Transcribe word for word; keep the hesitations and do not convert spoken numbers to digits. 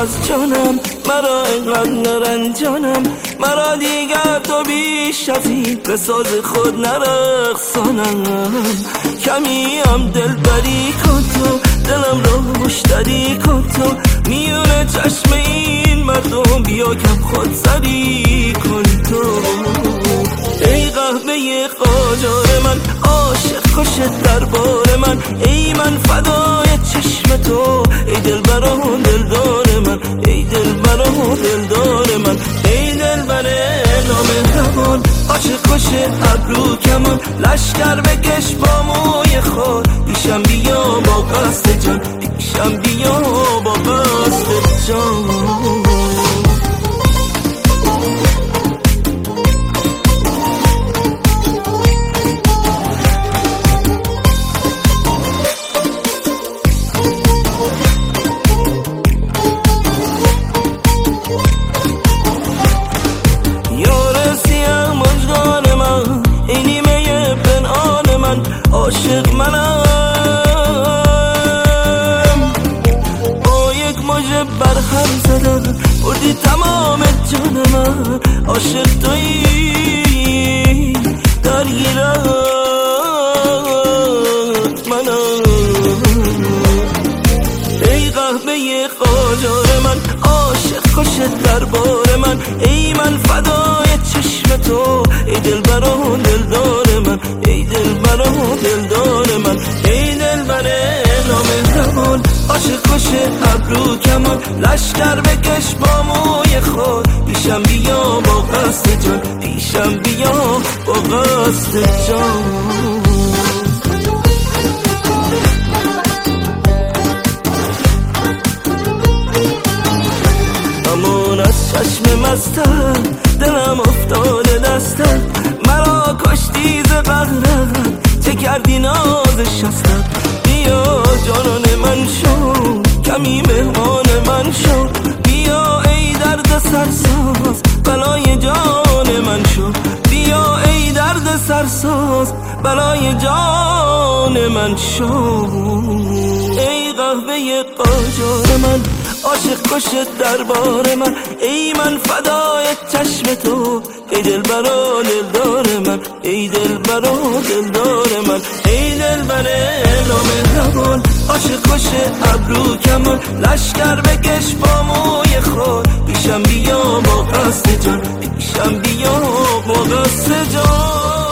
از جانم، مرا اینقدر نرنجانم، مرا دیگر تو بیش از این به ساز خود نرقصانم. کمی هم دلبری کن تو، دلم رو مشتری کن تو، میونه چشم این مردم بیا کم خود سری کن تو. ای قهوه قاجار من، عاشق خوش دربار من، ای من فدای چشم تو، ای دلبر و دلدار من، ای دلبر و دلدار من، ای دلبر نامهربان، عاشق خوش ابرو کمان، لشکر بکش با موی خود، پیشم بیا با قصد جان، پیشم بیا با قصد جان. عاشق منم با یک موجه برهم زدم، بردی تمام جان من، عاشق تویی درگیرت منم. ای قهوه قاجار من، عاشق خوش دربار من، ای من فدای چشم تو، ای دلبر و دلدار من، ای دلبر و دلدار من، ای دلبر نامهربان، عاشق خوش ابرو کمان، لشکر بکش با موی خود، پیشم بیا با قصد جان، پیشم بیا با قصد جان. امان از چشم مستم، دلم افتاده دستم، مرا کشتی ز بغرقت، چه کردی ناز شستم. بیا جانان من شو، کمی مهمان من شو، بیا ای درد سرساز، بلای جان من شو، بیا ای درد سرساز، بلای جان من شو. ای قهوه قاجار من، عاشق خوش دربار من، ای من فدای چشم تو، ای دلبر و دلدار من، ای دلبر و دلدار من، ای دلبر نامهربان، عاشق خوش ابرو کمان، لشکر بکش با موی خود، پیشم بیا با قصد جان، پیشم بیا با قصد جان.